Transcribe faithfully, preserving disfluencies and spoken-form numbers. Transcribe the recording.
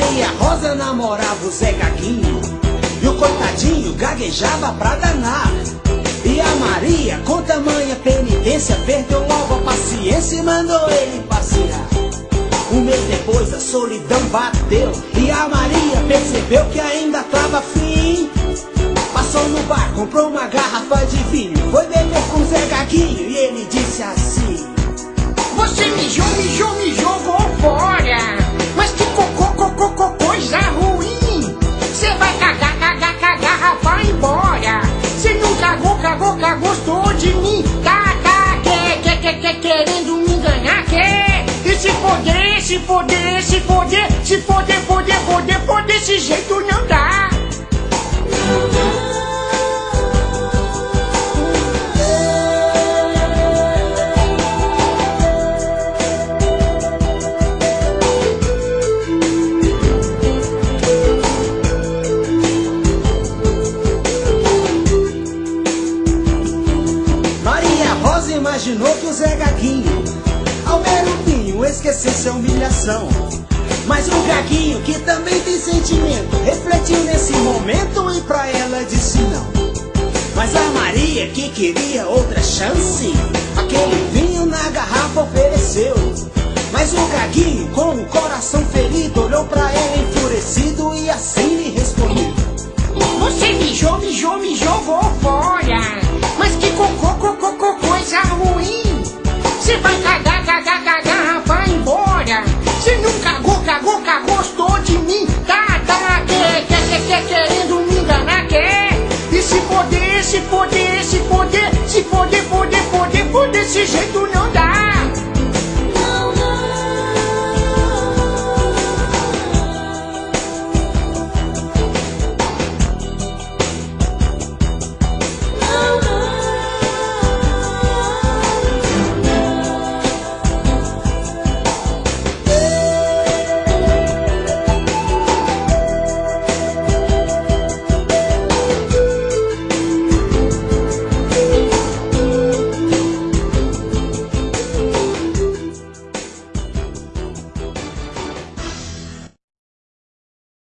Maria Rosa namorava o Zé Gaguinho, e o coitadinho gaguejava pra danar. E a Maria, com tamanha penitência, perdeu logo a paciência e mandou ele passear. Um mês depois a solidão bateu, e a Maria percebeu que ainda tava afim. Passou no bar, comprou uma garrafa de vinho, foi beber com o Zé Gaguinho e ele disse assim: você mijou, mijou, me jogou fora. Mas que cocô, cocô, cocô, coisa ruim. Cê vai cagar, cagar, cagar, vai embora. Cê não cagou, cagou, cagou, gostou de mim. Tá, tá, quer, quer, quer, quer, querendo me enganar, quer. E se foder, se foder, se foder, se foder, foder, foder, foder, desse jeito não dá. Imaginou que o Zé Gaguinho, ao ver o vinho, esquecesse a humilhação. Mas o Gaguinho, que também tem sentimento, refletiu nesse momento e pra ela disse não. Mas a Maria, que queria outra chance, aquele vinho na garrafa ofereceu. Mas o Gaguinho, com o coração ferido, olhou pra ela enfurecido e assim lhe respondeu: você mijou, mijou, me jogou fora. Mas que cocô, cocô, cocô, coisa ruim. Cê vai cagar, cagar, cagar, vai embora. Cê não cagou, cagou, cagou, gostou de mim. Tá, tá, quer, quer, quer, quer, querendo me enganar, quer. E se poder, se poder, se poder, se poder, poder, poder, poder, desse jeito